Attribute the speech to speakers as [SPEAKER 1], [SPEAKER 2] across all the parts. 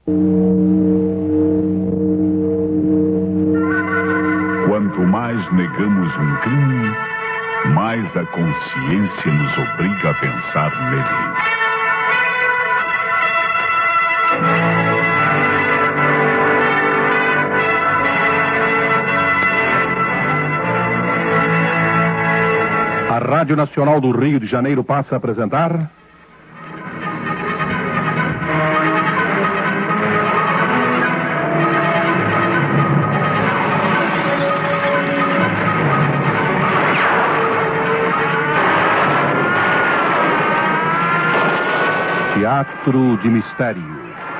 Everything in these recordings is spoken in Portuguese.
[SPEAKER 1] Quanto mais negamos um crime, mais a consciência nos obriga a pensar nele.
[SPEAKER 2] A Rádio Nacional do Rio de Janeiro passa a apresentar... Teatro de Mistério.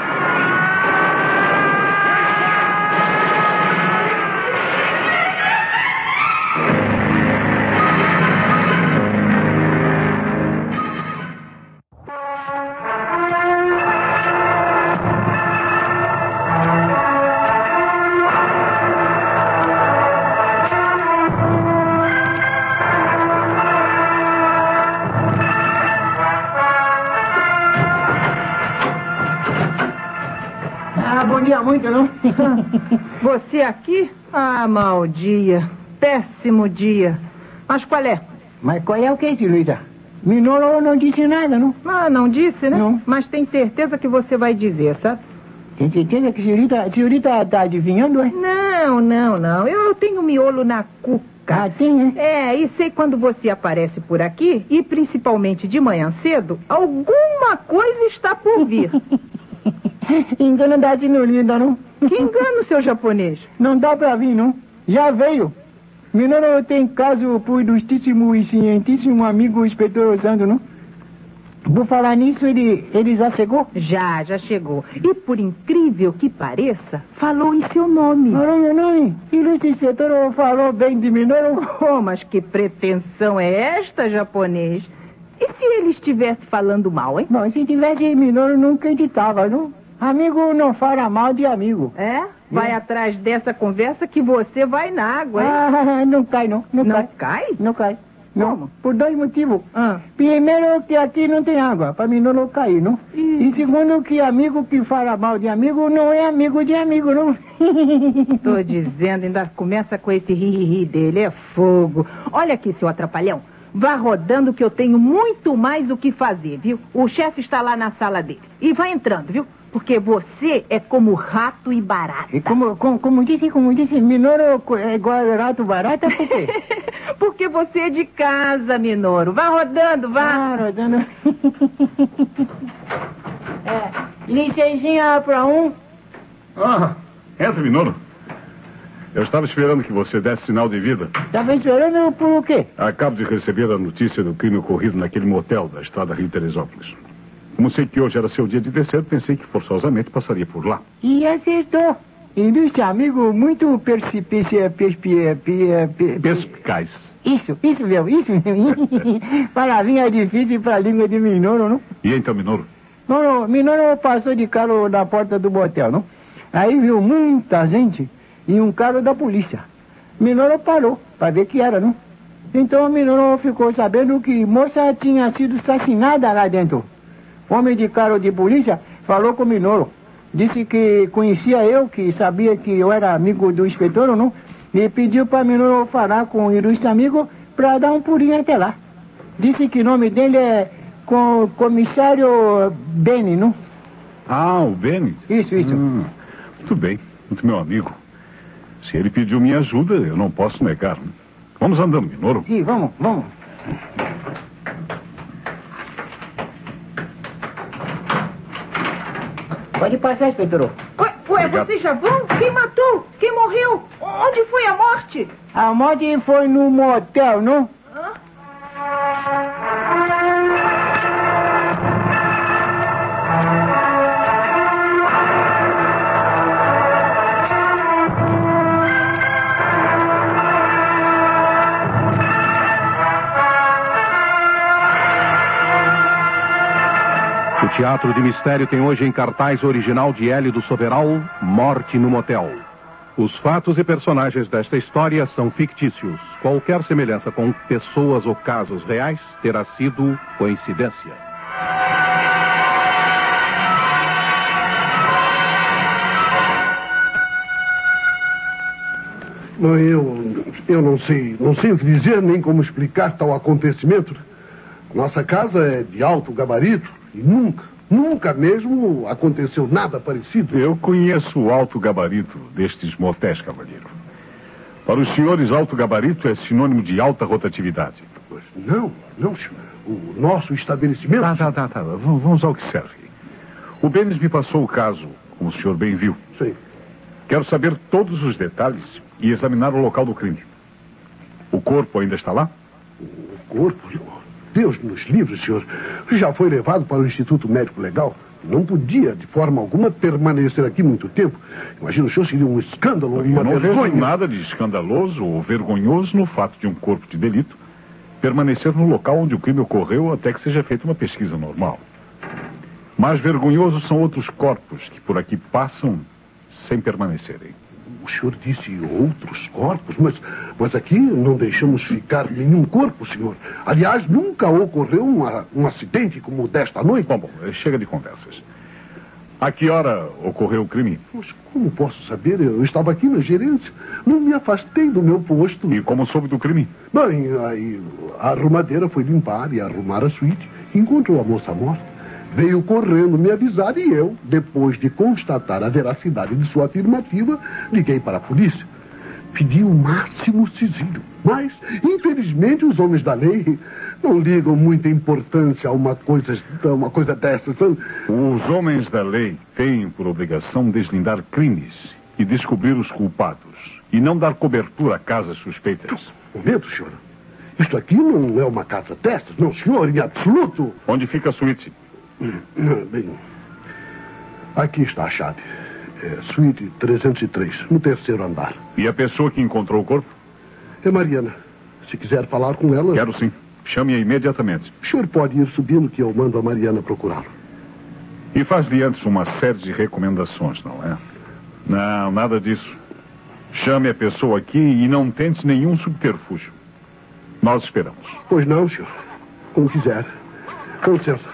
[SPEAKER 3] Muito, não?
[SPEAKER 4] Você aqui? Ah, mau dia. Péssimo dia. Mas qual é?
[SPEAKER 3] Mas qual é o que, senhorita? Minoro não disse nada, não?
[SPEAKER 4] Ah, não disse, né?
[SPEAKER 3] Não.
[SPEAKER 4] Mas tem certeza que você vai dizer, sabe?
[SPEAKER 3] Tem certeza que a senhorita tá adivinhando, é?
[SPEAKER 4] Não. Eu tenho miolo na cuca.
[SPEAKER 3] Ah, tem, é?
[SPEAKER 4] É, e sei quando você aparece por aqui, e principalmente de manhã cedo, alguma coisa está por vir.
[SPEAKER 3] Engano da senhorita, não?
[SPEAKER 4] Que engano, seu japonês?
[SPEAKER 3] Não dá pra vir, não? Já veio. Minoro tem caso por ilustríssimo e cientíssimo amigo inspetor Osando, não? Por falar nisso, ele já chegou?
[SPEAKER 4] Já chegou. E por incrível que pareça, falou em seu nome.
[SPEAKER 3] Falou meu nome? Ilustre inspetor falou bem de Minoro?
[SPEAKER 4] Oh, mas que pretensão é esta, japonês? E se ele estivesse falando mal, hein?
[SPEAKER 3] Bom, se tivesse Minoro, não acreditava, não? Amigo não fala mal de amigo.
[SPEAKER 4] É? Vai atrás dessa conversa que você vai na água, hein?
[SPEAKER 3] Ah, não cai, não. Não
[SPEAKER 4] cai?
[SPEAKER 3] Não cai. Não.
[SPEAKER 4] Como?
[SPEAKER 3] Por dois motivos.
[SPEAKER 4] Ah.
[SPEAKER 3] Primeiro, que aqui não tem água, para mim não cair, não? E segundo, que amigo que fala mal de amigo não é amigo de amigo, não?
[SPEAKER 4] Tô dizendo, ainda começa com esse ri-ri-ri dele, é fogo. Olha aqui, seu atrapalhão. Vá rodando que eu tenho muito mais o que fazer, viu? O chefe está lá na sala dele. E vai entrando, viu? Porque você é como rato e barata.
[SPEAKER 3] E como disse, Minoro é igual rato e barata, por quê?
[SPEAKER 4] Porque você é de casa, Minoro. Vá rodando, vá.
[SPEAKER 3] Ah, rodando. Licencinha pra um.
[SPEAKER 1] Ah, entra, Minoro. Eu estava esperando que você desse sinal de vida.
[SPEAKER 3] Estava esperando por quê?
[SPEAKER 1] Acabo de receber a notícia do crime ocorrido naquele motel da estrada Rio-Teresópolis. Como sei que hoje era seu dia de descer, pensei que forçosamente passaria por lá.
[SPEAKER 3] E acertou. Ilustre amigo muito perspicaz. Isso mesmo. Palavrinha difícil para a língua de Minoro, não?
[SPEAKER 1] E então, Minoro?
[SPEAKER 3] Minoro passou de carro na porta do motel, não? Aí viu muita gente e um carro da polícia. Minoro parou para ver que era, não? Então Minoro ficou sabendo que moça tinha sido assassinada lá dentro. Homem de carro de polícia falou com Minoro. Disse que conhecia eu, que sabia que eu era amigo do inspetor, não? E pediu para Minoro falar com o ilustre amigo para dar um pulinho até lá. Disse que o nome dele é Comissário Beni, não?
[SPEAKER 1] Ah, o Beni?
[SPEAKER 3] Isso.
[SPEAKER 1] Muito bem, muito meu amigo. Se ele pediu minha ajuda, eu não posso negar. Vamos andando, Minoro?
[SPEAKER 3] Sim, vamos. Pode passar, inspetor.
[SPEAKER 4] Ué, vocês já vão? Quem matou? Quem morreu? Onde foi a morte?
[SPEAKER 3] A morte foi no motel, não?
[SPEAKER 4] Hã?
[SPEAKER 2] O Teatro de Mistério tem hoje em cartaz o original de Hélio do Soberal, Morte no Motel. Os fatos e personagens desta história são fictícios. Qualquer semelhança com pessoas ou casos reais terá sido coincidência.
[SPEAKER 5] Eu não sei o que dizer, nem como explicar tal acontecimento. Nossa casa é de alto gabarito e nunca mesmo aconteceu nada parecido.
[SPEAKER 1] Eu conheço o alto gabarito destes motéis, cavalheiro. Para os senhores, alto gabarito é sinônimo de alta rotatividade.
[SPEAKER 5] Mas não, senhor. O nosso estabelecimento...
[SPEAKER 1] Tá. Vamos ao que serve. O Benes me passou o caso, como o senhor bem viu.
[SPEAKER 5] Sim.
[SPEAKER 1] Quero saber todos os detalhes e examinar o local do crime. O corpo ainda está lá?
[SPEAKER 5] O corpo? Deus nos livre, senhor. Já foi levado para o Instituto Médico Legal. Não podia, de forma alguma, permanecer aqui muito tempo. Imagina, o senhor seria um escândalo, uma vergonha.
[SPEAKER 1] Eu não vejo nada de escandaloso ou vergonhoso no fato de um corpo de delito permanecer no local onde o crime ocorreu até que seja feita uma pesquisa normal. Mais vergonhosos são outros corpos que por aqui passam sem permanecerem.
[SPEAKER 5] O senhor disse outros corpos, mas aqui não deixamos ficar nenhum corpo, senhor. Aliás, nunca ocorreu um acidente como o desta noite.
[SPEAKER 1] Bom, chega de conversas. A que hora ocorreu o crime?
[SPEAKER 5] Mas como posso saber? Eu estava aqui na gerência. Não me afastei do meu posto.
[SPEAKER 1] E como soube do crime?
[SPEAKER 5] Bem, aí a arrumadeira foi limpar e arrumar a suíte. Encontrou a moça morta. Veio correndo me avisar e eu, depois de constatar a veracidade de sua afirmativa, liguei para a polícia. Pedi o máximo sigilo. Mas, infelizmente, os homens da lei não ligam muita importância a uma coisa dessas.
[SPEAKER 1] Os homens da lei têm por obrigação deslindar crimes e descobrir os culpados, e não dar cobertura a casas suspeitas.
[SPEAKER 5] Um momento, senhor. Isto aqui não é uma casa dessas, não, senhor, em absoluto.
[SPEAKER 1] Onde fica a suíte?
[SPEAKER 5] Bem, aqui está a chave. É suíte 303, no terceiro andar.
[SPEAKER 1] E a pessoa que encontrou o corpo?
[SPEAKER 5] É Mariana. Se quiser falar com ela...
[SPEAKER 1] Quero sim. Chame-a imediatamente.
[SPEAKER 5] O senhor pode ir subindo que eu mando a Mariana procurá-lo.
[SPEAKER 1] E faz-lhe antes uma série de recomendações, não é? Não, nada disso. Chame a pessoa aqui e não tente nenhum subterfúgio. Nós esperamos.
[SPEAKER 5] Pois não, senhor. Como quiser. Com licença.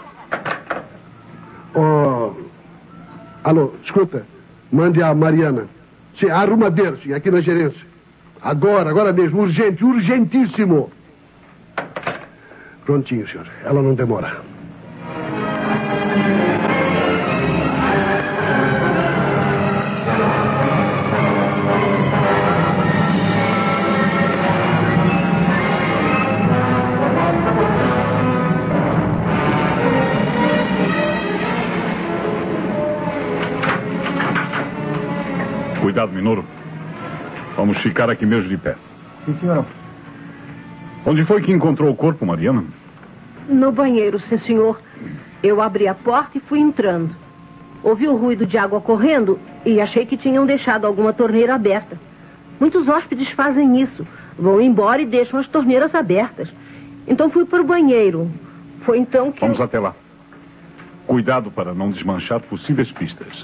[SPEAKER 5] Alô, escuta. Mande a Mariana. Sim, a arrumadeira, sim, aqui na gerência. Agora mesmo, urgente, urgentíssimo. Prontinho, senhor. Ela não demora.
[SPEAKER 1] Cuidado, Minoro. Vamos ficar aqui mesmo de pé.
[SPEAKER 3] Sim, senhor.
[SPEAKER 1] Onde foi que encontrou o corpo, Mariana?
[SPEAKER 6] No banheiro, sim, senhor. Eu abri a porta e fui entrando. Ouvi o ruído de água correndo e achei que tinham deixado alguma torneira aberta. Muitos hóspedes fazem isso. Vão embora e deixam as torneiras abertas. Então fui para o banheiro. Foi então que
[SPEAKER 1] Vamos até lá. Cuidado para não desmanchar possíveis pistas.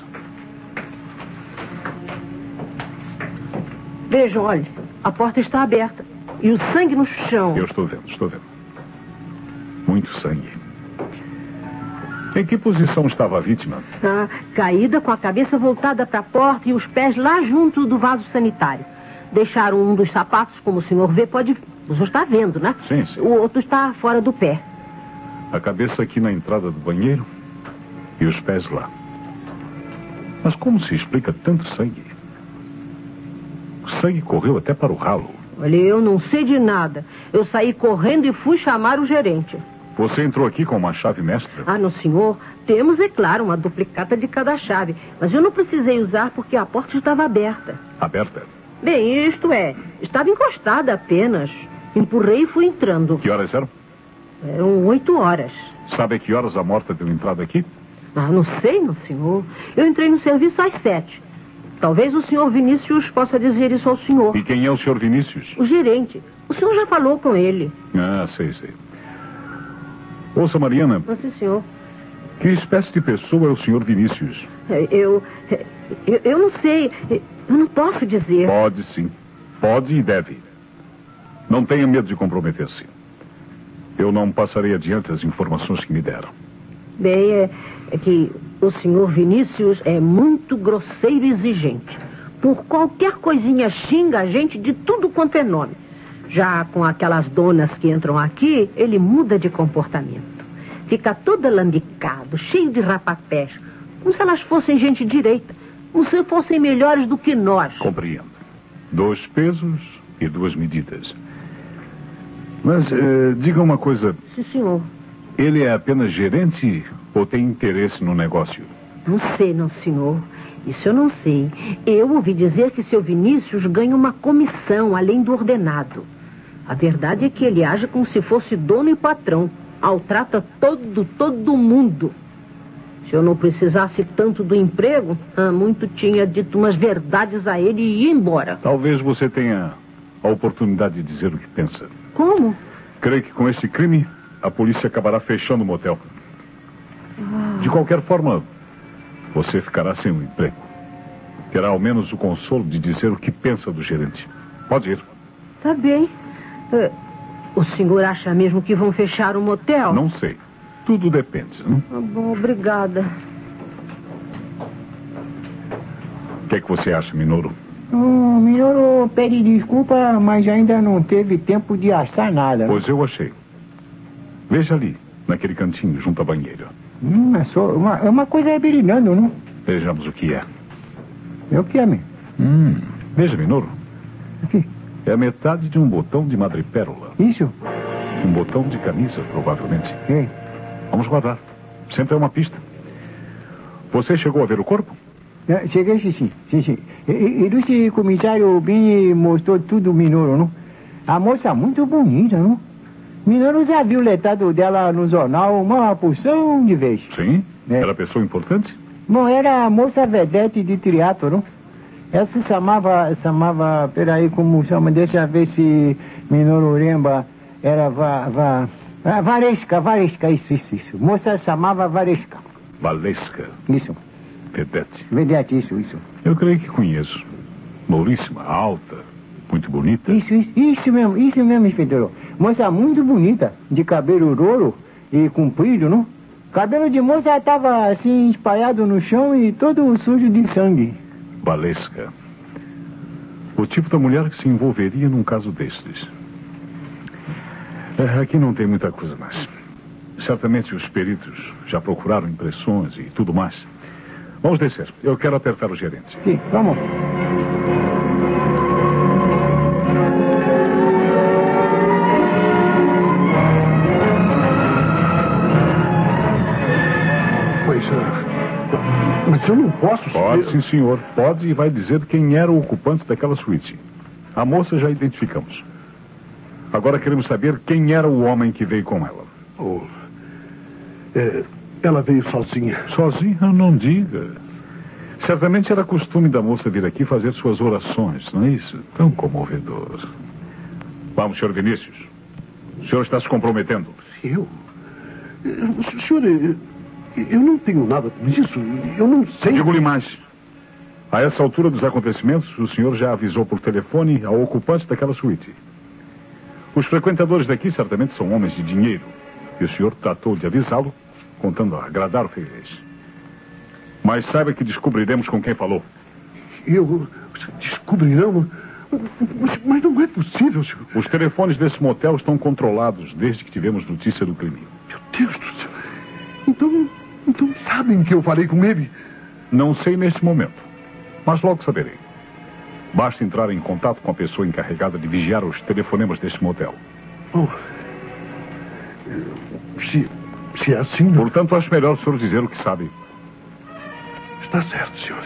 [SPEAKER 6] Vejam, olha, a porta está aberta. E o sangue no chão.
[SPEAKER 1] Eu estou vendo. Muito sangue. Em que posição estava a vítima?
[SPEAKER 6] Caída com a cabeça voltada para a porta e os pés lá junto do vaso sanitário. Deixaram um dos sapatos, como o senhor vê, o senhor está vendo, né?
[SPEAKER 1] Sim.
[SPEAKER 6] O outro está fora do pé.
[SPEAKER 1] A cabeça aqui na entrada do banheiro e os pés lá. Mas como se explica tanto sangue? O sangue correu até para o ralo.
[SPEAKER 6] Olha, eu não sei de nada. Eu saí correndo e fui chamar o gerente.
[SPEAKER 1] Você entrou aqui com uma chave mestra?
[SPEAKER 6] Não, senhor. Temos, é claro, uma duplicata de cada chave. Mas eu não precisei usar porque a porta estava aberta.
[SPEAKER 1] Aberta?
[SPEAKER 6] Bem, isto é, estava encostada apenas. Empurrei e fui entrando.
[SPEAKER 1] Que horas eram?
[SPEAKER 6] Eram 8 horas.
[SPEAKER 1] Sabe a que horas a morta deu entrada aqui?
[SPEAKER 6] Não sei, meu senhor. Eu entrei no serviço às 7. Talvez o senhor Vinícius possa dizer isso ao senhor.
[SPEAKER 1] E quem é o senhor Vinícius?
[SPEAKER 6] O gerente. O senhor já falou com ele.
[SPEAKER 1] Sei. Ouça, Mariana.
[SPEAKER 6] Sim, senhor.
[SPEAKER 1] Que espécie de pessoa é o senhor Vinícius?
[SPEAKER 6] Eu não sei. Eu não posso dizer.
[SPEAKER 1] Pode sim. Pode e deve. Não tenha medo de comprometer-se. Eu não passarei adiante as informações que me deram.
[SPEAKER 6] Bem, é que o senhor Vinícius é muito grosseiro e exigente. Por qualquer coisinha xinga a gente de tudo quanto é nome. Já com aquelas donas que entram aqui, ele muda de comportamento. Fica todo alambicado, cheio de rapapés, como se elas fossem gente direita, como se fossem melhores do que nós.
[SPEAKER 1] Compreendo. 2 pesos e 2 medidas. Mas diga uma coisa.
[SPEAKER 6] Sim, senhor.
[SPEAKER 1] Ele é apenas gerente ou tem interesse no negócio?
[SPEAKER 6] Não sei, não, senhor. Isso eu não sei. Eu ouvi dizer que seu Vinícius ganha uma comissão além do ordenado. A verdade é que ele age como se fosse dono e patrão. Maltrata todo mundo. Se eu não precisasse tanto do emprego, muito tinha dito umas verdades a ele e ia embora.
[SPEAKER 1] Talvez você tenha a oportunidade de dizer o que pensa.
[SPEAKER 6] Como?
[SPEAKER 1] Creio que com este crime, a polícia acabará fechando o motel. De qualquer forma, você ficará sem o emprego. Terá ao menos o consolo de dizer o que pensa do gerente. Pode ir.
[SPEAKER 6] Tá bem. O senhor acha mesmo que vão fechar o motel?
[SPEAKER 1] Não sei. Tudo depende. Não?
[SPEAKER 6] Tá bom, obrigada.
[SPEAKER 1] O que é que você acha, Minoru?
[SPEAKER 3] Minoru, pede desculpa, mas ainda não teve tempo de assar nada.
[SPEAKER 1] Pois eu achei. Veja ali, naquele cantinho, junto à banheira.
[SPEAKER 3] É só uma coisa brilhando, não?
[SPEAKER 1] Vejamos o que é.
[SPEAKER 3] É o que é, meu?
[SPEAKER 1] Veja, Minoru.
[SPEAKER 3] Aqui.
[SPEAKER 1] É a metade de um botão de madrepérola.
[SPEAKER 3] Isso?
[SPEAKER 1] Um botão de camisa, provavelmente.
[SPEAKER 3] É.
[SPEAKER 1] Vamos guardar. Sempre é uma pista. Você chegou a ver o corpo?
[SPEAKER 3] Cheguei, sim. E esse comissário bem mostrou tudo, Minoru, não? A moça muito bonita, não? Minoru já viu o letado dela no jornal uma porção de vezes.
[SPEAKER 1] Sim?
[SPEAKER 3] É.
[SPEAKER 1] Era pessoa importante?
[SPEAKER 3] Bom, era a moça vedete de teatro, não? Ela se chamava, peraí, como chama, deixa eu ver se Minoru lembra, era Varesca, isso. Moça chamava Varesca.
[SPEAKER 1] Valesca.
[SPEAKER 3] Isso.
[SPEAKER 1] Vedete.
[SPEAKER 3] Isso.
[SPEAKER 1] Eu creio que conheço. Louríssima, alta, muito bonita.
[SPEAKER 3] Isso mesmo, inspetor. Moça muito bonita, de cabelo louro e comprido, não? Cabelo de moça estava assim, espalhado no chão e todo sujo de sangue.
[SPEAKER 1] Valesca. O tipo da mulher que se envolveria num caso destes. Aqui não tem muita coisa mais. Certamente os peritos já procuraram impressões e tudo mais. Vamos descer. Eu quero apertar o gerente.
[SPEAKER 3] Sim, vamos.
[SPEAKER 5] Mas eu não posso...
[SPEAKER 1] Pode, sim, senhor. Pode e vai dizer quem era o ocupante daquela suíte. A moça já identificamos. Agora queremos saber quem era o homem que veio com ela.
[SPEAKER 5] Ela veio sozinha.
[SPEAKER 1] Sozinha? Não diga. Certamente era costume da moça vir aqui fazer suas orações, não é isso? Tão comovedor. Vamos, senhor Vinícius. O senhor está se comprometendo.
[SPEAKER 5] Eu? Senhor, eu não tenho nada com isso. Eu não sei.
[SPEAKER 1] Digo-lhe mais. A essa altura dos acontecimentos, o senhor já avisou por telefone ao ocupante daquela suíte. Os frequentadores daqui certamente são homens de dinheiro. E o senhor tratou de avisá-lo, contando agradar o freguês. Mas saiba que descobriremos com quem falou.
[SPEAKER 5] Descobrirão? Mas não é possível, senhor.
[SPEAKER 1] Os telefones desse motel estão controlados desde que tivemos notícia do crime.
[SPEAKER 5] Meu Deus do céu. Então sabem que eu falei com ele?
[SPEAKER 1] Não sei neste momento, mas logo saberei. Basta entrar em contato com a pessoa encarregada de vigiar os telefonemas deste motel.
[SPEAKER 5] Se é assim...
[SPEAKER 1] Portanto, acho melhor o senhor dizer o que sabe.
[SPEAKER 5] Está certo, senhor.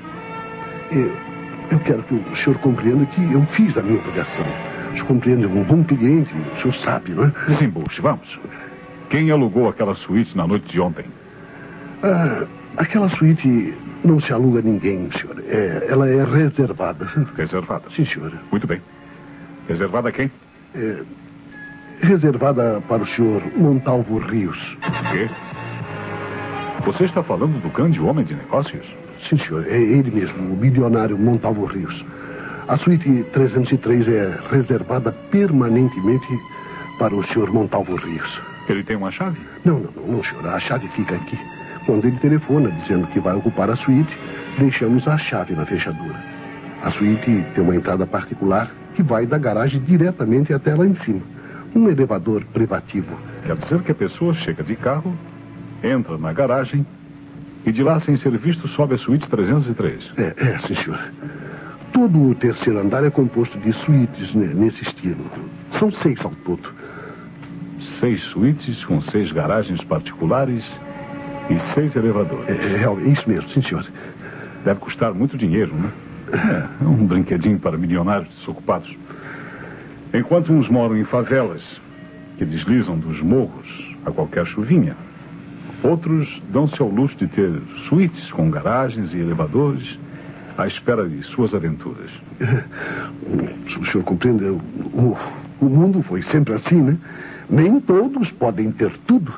[SPEAKER 5] Eu quero que o senhor compreenda que eu fiz a minha obrigação. O senhor compreende, um bom cliente, o senhor sabe, não é?
[SPEAKER 1] Desembuche, vamos. Quem alugou aquela suíte na noite de ontem?
[SPEAKER 5] Aquela suíte não se aluga a ninguém, senhor. Ela é reservada.
[SPEAKER 1] Reservada?
[SPEAKER 5] Sim, senhor.
[SPEAKER 1] Muito bem. Reservada a quem?
[SPEAKER 5] Reservada para o senhor Montalvo Rios.
[SPEAKER 1] O quê? Você está falando do grande homem de negócios?
[SPEAKER 5] Sim, senhor. É ele mesmo, o milionário Montalvo Rios. A suíte 303 é reservada permanentemente para o senhor Montalvo Rios.
[SPEAKER 1] Ele tem uma chave?
[SPEAKER 5] Não, senhor. A chave fica aqui. Quando ele telefona dizendo que vai ocupar a suíte, deixamos a chave na fechadura. A suíte tem uma entrada particular que vai da garagem diretamente até lá em cima. Um elevador privativo.
[SPEAKER 1] Quer dizer que a pessoa chega de carro, entra na garagem e de lá, sem ser visto, sobe a suíte 303.
[SPEAKER 5] Sim, senhor. Todo o terceiro andar é composto de suítes nesse estilo. São 6 ao todo.
[SPEAKER 1] 6 suítes com 6 garagens particulares e 6 elevadores.
[SPEAKER 5] É isso mesmo, sim, senhor.
[SPEAKER 1] Deve custar muito dinheiro, né? É um brinquedinho para milionários desocupados. Enquanto uns moram em favelas que deslizam dos morros a qualquer chuvinha, outros dão-se ao luxo de ter suítes com garagens e elevadores à espera de suas aventuras.
[SPEAKER 5] O senhor compreende? O mundo foi sempre assim, né? Nem todos podem ter tudo.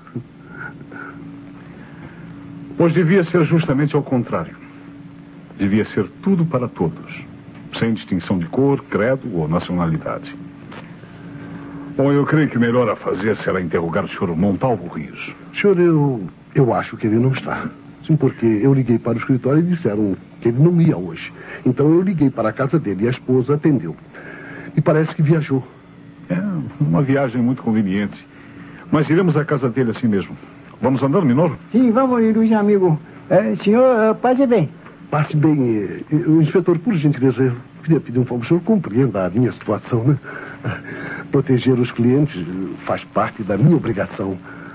[SPEAKER 1] Pois devia ser justamente ao contrário. Devia ser tudo para todos, sem distinção de cor, credo ou nacionalidade. Bom, eu creio que o melhor a fazer será interrogar o Sr. Montalvo Rios.
[SPEAKER 5] Senhor, eu acho que ele não está. Sim, porque eu liguei para o escritório e disseram que ele não ia hoje. Então eu liguei para a casa dele e a esposa atendeu. E parece que viajou.
[SPEAKER 1] É uma viagem muito conveniente. Mas iremos à casa dele assim mesmo. Vamos andando, Minoro?
[SPEAKER 3] Sim, vamos, Luiz, amigo. Senhor, passe bem.
[SPEAKER 5] Passe bem. Inspetor, por gentileza, eu queria pedir um favor. O senhor compreenda a minha situação, né? Proteger os clientes faz parte da minha obrigação.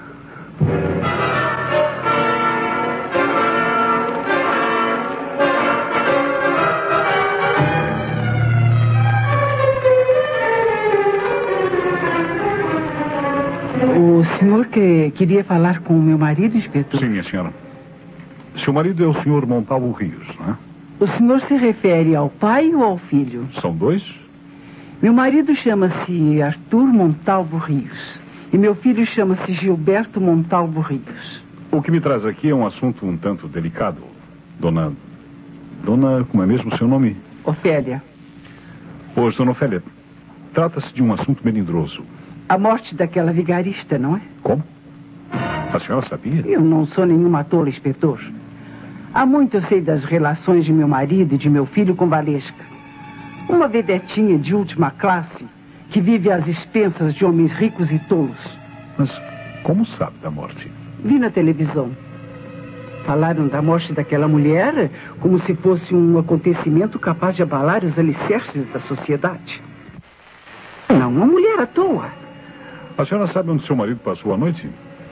[SPEAKER 7] O senhor que queria falar com o meu marido, inspetor?
[SPEAKER 1] Sim, minha senhora. Seu marido é o Sr. Montalvo Rios, não é?
[SPEAKER 7] O senhor se refere ao pai ou ao filho?
[SPEAKER 1] São dois?
[SPEAKER 7] Meu marido chama-se Arthur Montalvo Rios. E meu filho chama-se Gilberto Montalvo Rios.
[SPEAKER 1] O que me traz aqui é um assunto um tanto delicado. Dona, como é mesmo o seu nome?
[SPEAKER 7] Ofélia.
[SPEAKER 1] Pois, dona Ofélia, trata-se de um assunto melindroso.
[SPEAKER 7] A morte daquela vigarista, não é?
[SPEAKER 1] Como? A senhora sabia?
[SPEAKER 7] Eu não sou nenhuma tola, inspetor. Há muito eu sei das relações de meu marido e de meu filho com Valesca. Uma vedetinha de última classe que vive às expensas de homens ricos e tolos.
[SPEAKER 1] Mas como sabe da morte?
[SPEAKER 7] Vi na televisão. Falaram da morte daquela mulher como se fosse um acontecimento capaz de abalar os alicerces da sociedade. Não, uma mulher à toa.
[SPEAKER 1] A senhora sabe onde seu marido passou a noite?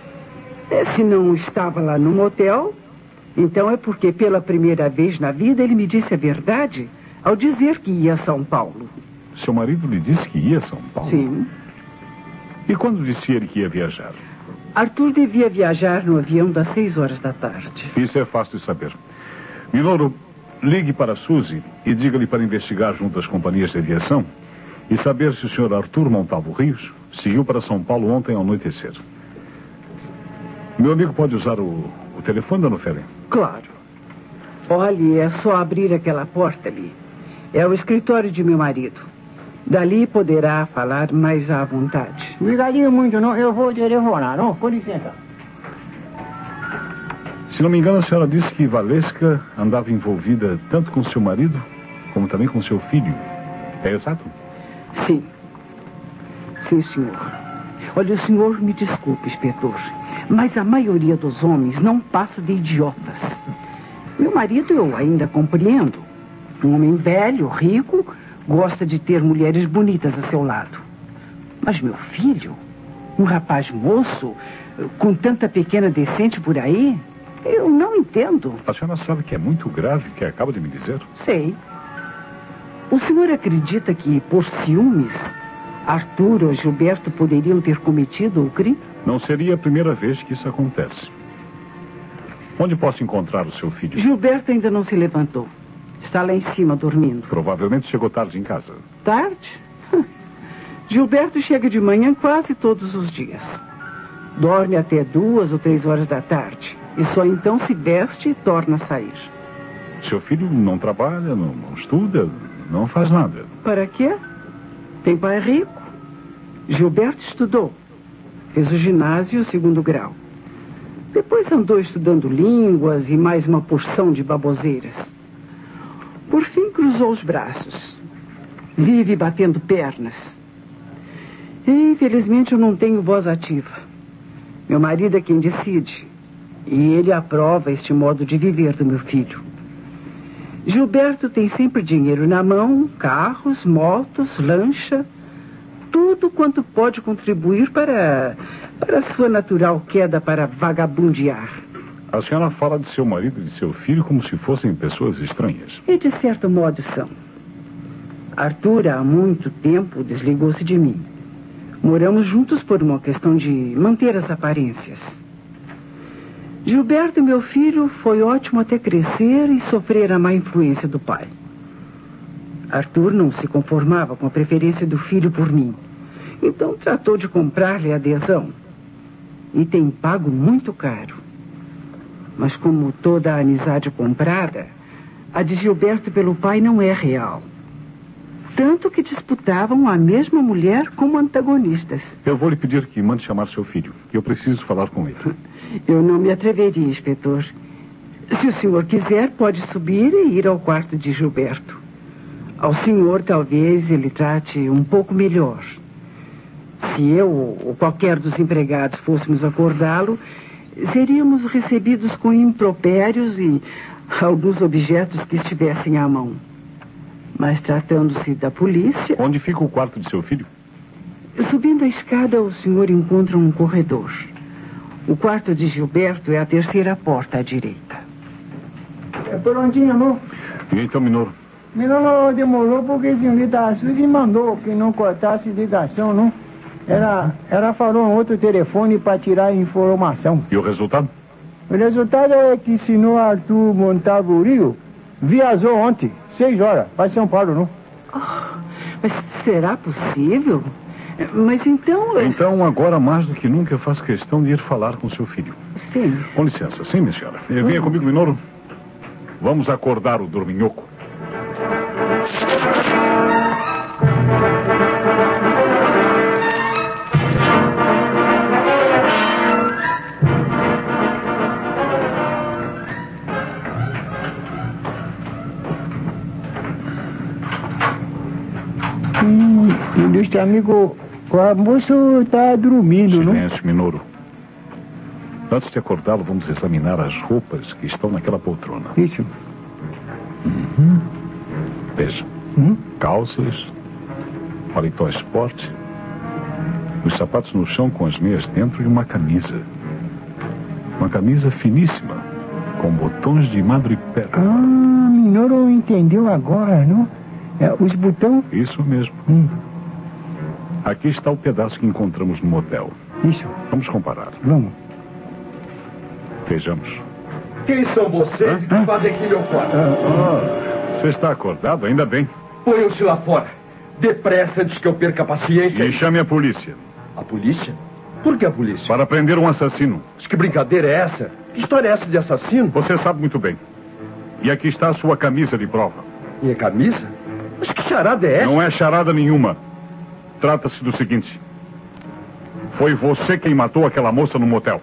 [SPEAKER 7] Se não estava lá no motel, então é porque pela primeira vez na vida ele me disse a verdade ao dizer que ia a São Paulo.
[SPEAKER 1] Seu marido lhe disse que ia a São Paulo?
[SPEAKER 7] Sim.
[SPEAKER 1] E quando disse ele que ia viajar?
[SPEAKER 7] Arthur devia viajar no avião das 6 horas da tarde.
[SPEAKER 1] Isso é fácil de saber. Minoro, ligue para a Suzy e diga-lhe para investigar junto às companhias de aviação e saber se o Sr. Arthur Montalvo Rios seguiu para São Paulo ontem ao anoitecer. Meu amigo pode usar o telefone, dona Ofélia?
[SPEAKER 7] Claro. Olhe, é só abrir aquela porta ali. É o escritório de meu marido. Dali poderá falar mais à vontade.
[SPEAKER 3] Obrigadinho muito, não. Eu vou telefonar, não? Com licença.
[SPEAKER 1] Se não me engano, a senhora disse que Valesca andava envolvida tanto com seu marido como também com seu filho. É exato?
[SPEAKER 7] Sim. Sim, senhor. Olha, o senhor me desculpe, inspetor, mas a maioria dos homens não passa de idiotas. Meu marido eu ainda compreendo. Um homem velho, rico, gosta de ter mulheres bonitas a seu lado. Mas meu filho, um rapaz moço, com tanta pequena decente por aí, eu não entendo.
[SPEAKER 1] A senhora sabe que é muito grave o que acaba de me dizer?
[SPEAKER 7] Sei. O senhor acredita que, por ciúmes, Arthur ou Gilberto poderiam ter cometido o crime?
[SPEAKER 1] Não seria a primeira vez que isso acontece. Onde posso encontrar o seu filho?
[SPEAKER 7] Gilberto ainda não se levantou. Está lá em cima, dormindo.
[SPEAKER 1] Provavelmente chegou tarde em casa.
[SPEAKER 7] Tarde? Gilberto chega de manhã quase todos os dias. Dorme até 2 ou 3 horas da tarde. E só então se veste e torna a sair.
[SPEAKER 1] Seu filho não trabalha, não estuda, não faz nada.
[SPEAKER 7] Para quê? Tem pai rico. Gilberto estudou. Fez o ginásio e o 2º grau. Depois andou estudando línguas e mais uma porção de baboseiras. Por fim, cruzou os braços. Vive batendo pernas. E, infelizmente, eu não tenho voz ativa. Meu marido é quem decide. E ele aprova este modo de viver do meu filho. Gilberto tem sempre dinheiro na mão, carros, motos, lancha, tudo quanto pode contribuir para a sua natural queda para vagabundear.
[SPEAKER 1] A senhora fala de seu marido e de seu filho como se fossem pessoas estranhas.
[SPEAKER 7] E de certo modo são. Arthur há muito tempo desligou-se de mim. Moramos juntos por uma questão de manter as aparências. Gilberto, meu filho, foi ótimo até crescer e sofrer a má influência do pai. Arthur não se conformava com a preferência do filho por mim. Então tratou de comprar-lhe adesão. E tem pago muito caro. Mas como toda a amizade comprada, a de Gilberto pelo pai não é real. Tanto que disputavam a mesma mulher como antagonistas.
[SPEAKER 1] Eu vou lhe pedir que mande chamar seu filho. Eu preciso falar com ele.
[SPEAKER 7] Eu não me atreveria, inspetor. Se o senhor quiser, pode subir e ir ao quarto de Gilberto. Ao senhor, talvez, ele trate um pouco melhor. Se eu ou qualquer dos empregados fôssemos acordá-lo, seríamos recebidos com impropérios e alguns objetos que estivessem à mão. Mas tratando-se da polícia...
[SPEAKER 1] Onde fica o quarto de seu filho?
[SPEAKER 7] Subindo a escada, o senhor encontra um corredor. O quarto de Gilberto é a terceira porta à direita.
[SPEAKER 3] É por onde, amor?
[SPEAKER 1] E então, Minoro?
[SPEAKER 3] Minoro demorou porque a senhorita Suzy mandou que não cortasse ligação, não? Ela falou um outro telefone para tirar informação.
[SPEAKER 1] E o resultado?
[SPEAKER 3] O resultado é que se no Arthur Montagurio viajou ontem, 6 horas, para São Paulo, não?
[SPEAKER 7] Oh, mas será possível? Mas então...
[SPEAKER 1] Então, agora mais do que nunca, eu faço questão de ir falar com seu filho.
[SPEAKER 7] Sim.
[SPEAKER 1] Com licença. Sim, minha senhora. Venha comigo, Minoro. Vamos acordar o dorminhoco.
[SPEAKER 3] Ilustre amigo, o almoço está dormindo, não?
[SPEAKER 1] Silêncio, Minoro. Antes de acordá-lo, vamos examinar as roupas que estão naquela poltrona.
[SPEAKER 3] Isso.
[SPEAKER 1] Veja. Calças, paletó esporte, os sapatos no chão com as meias dentro e uma camisa. Uma camisa finíssima, com botões de madrepérola.
[SPEAKER 3] Ah, Minoro entendeu agora, não? Os botões...
[SPEAKER 1] Isso mesmo. Aqui está o pedaço que encontramos no motel.
[SPEAKER 3] Isso.
[SPEAKER 1] Vamos comparar.
[SPEAKER 3] Vamos.
[SPEAKER 1] Vejamos.
[SPEAKER 8] Quem são vocês e que fazem aqui meu quarto?
[SPEAKER 1] Você está acordado? Ainda bem.
[SPEAKER 8] Ponham-se lá fora. Depressa antes que eu perca a paciência.
[SPEAKER 1] E chame a polícia.
[SPEAKER 8] A polícia? Por que a polícia?
[SPEAKER 1] Para prender um assassino.
[SPEAKER 8] Mas que brincadeira é essa? Que história é essa de assassino?
[SPEAKER 1] Você sabe muito bem. E aqui está a sua camisa de prova.
[SPEAKER 8] Minha camisa? Mas que charada é essa?
[SPEAKER 1] Não é charada nenhuma. Trata-se do seguinte. Foi você quem matou aquela moça no motel.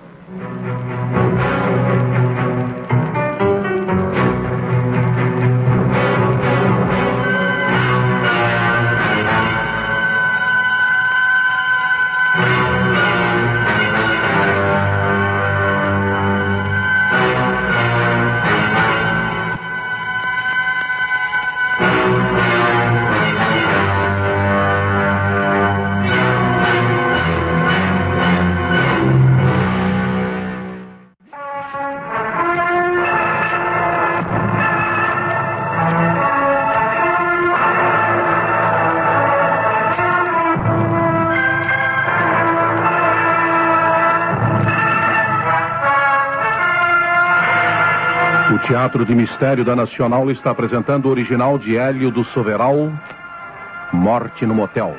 [SPEAKER 2] O Teatro de Mistério da Nacional está apresentando o original de Hélio do Soveral, Morte no Motel.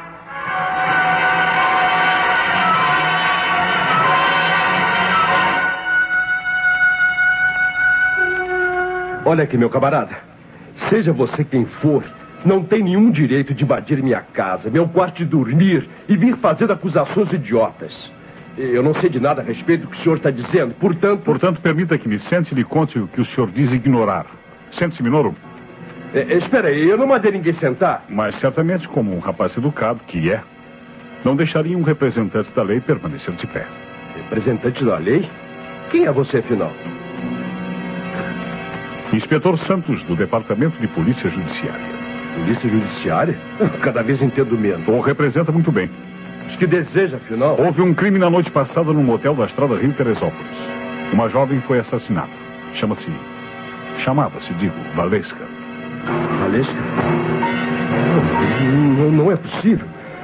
[SPEAKER 8] Olha aqui, meu camarada. Seja você quem for, não tem nenhum direito de invadir minha casa, meu quarto de dormir e vir fazendo acusações idiotas. Eu não sei de nada a respeito do que o senhor está dizendo, portanto...
[SPEAKER 1] Portanto, permita que me sente e lhe conte o que o senhor diz ignorar. Sente-se, Minoro.
[SPEAKER 8] Espera aí, eu não mandei ninguém sentar.
[SPEAKER 1] Mas certamente, como um rapaz educado que é, não deixaria um representante da lei permanecer de pé.
[SPEAKER 8] Representante da lei? Quem é você, afinal?
[SPEAKER 1] Inspetor Santos, do Departamento de Polícia Judiciária.
[SPEAKER 8] Polícia Judiciária? Cada vez entendo menos.
[SPEAKER 1] O representa muito bem.
[SPEAKER 8] Os que deseja, afinal?
[SPEAKER 1] Houve um crime na noite passada num motel da estrada Rio-Teresópolis. Uma jovem foi assassinada. Chamava-se, Valesca.
[SPEAKER 8] Valesca? Não é possível.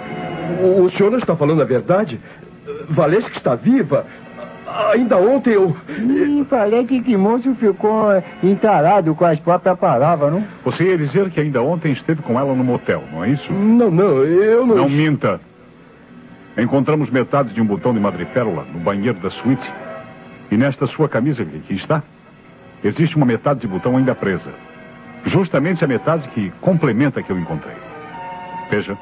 [SPEAKER 8] O senhor não está falando a verdade? Valesca está viva? Ainda ontem eu...
[SPEAKER 3] parece que o moço ficou entalado com as próprias palavras, não?
[SPEAKER 1] Você ia dizer que ainda ontem esteve com ela no motel, não é isso?
[SPEAKER 8] Não, eu não...
[SPEAKER 1] Não minta. Encontramos metade de um botão de madrepérola no banheiro da suíte. E nesta sua camisa que aqui está, existe uma metade de botão ainda presa. Justamente a metade que complementa a que eu encontrei. Veja.